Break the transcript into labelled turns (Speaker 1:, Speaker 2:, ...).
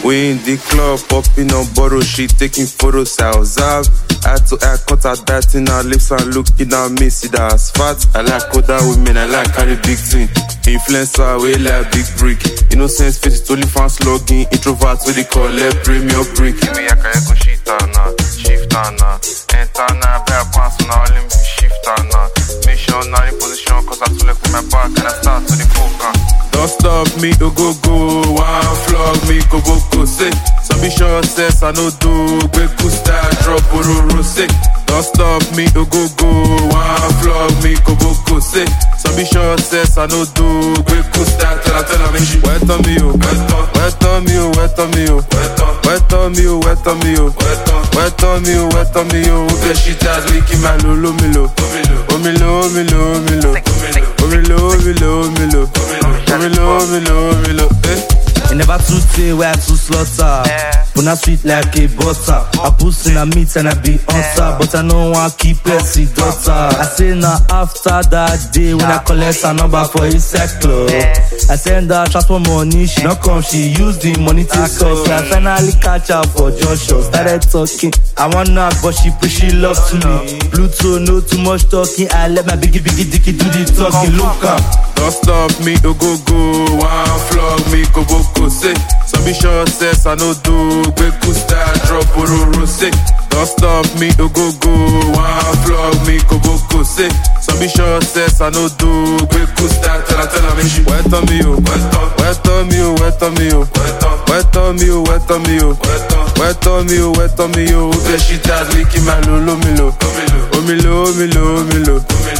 Speaker 1: We in the club, popping on borrow, she taking photos, I observe. Eye to eye, cut her that in her lips and looking at me, see that as fat. I like other women, I like carry big thing. Influencer, we like big brick. Innocence face, only fans logging. Introverts, we they call it premium brick. Give me a go shit on shift on enter now, bear pants on all in shift on make sure now in position, cause I too left with my back and I start to the focus. Don't stop me, go, one flog me, go, say. Some be sure says I no do, big cool style, drop, sick. Don't stop me, go, one flog me, go, say. Some be sure says I no do, big cool style, tell her, make she wet on me, wet on me, wet on me, wet on me, wet on me, wet on me, wet on me, okay, she does leaking my lolo, milo, omilo, milo, milo, omilo, milo, milo, omilo, milo, eh.
Speaker 2: You never too say where I too slaughter. But not sweet like a butter. I put in a meat and I be hunter. But I know I keep Percy daughter. I say now after that day when I collect a number for a club. I send her transfer money, she don't come, she use the money to source. I finally catch her for Joshua. Started talking, I want knock but she push she love to me. Bluetooth, no too much talking. I let my biggie dicky do the talking. Look up.
Speaker 1: Don't stop me, go, one flog me, go, say. Some be sure says I no do, big cool style, drop, sick. Don't stop me, go, one flog me, go, say. Some be sure says I no do, big cool style, tell her, make she wet on me, wet on me, wet on me, wet on me, wet on me, wet on me, wet on me, okay, she does leaking my lolo, milo, omilo, milo, milo.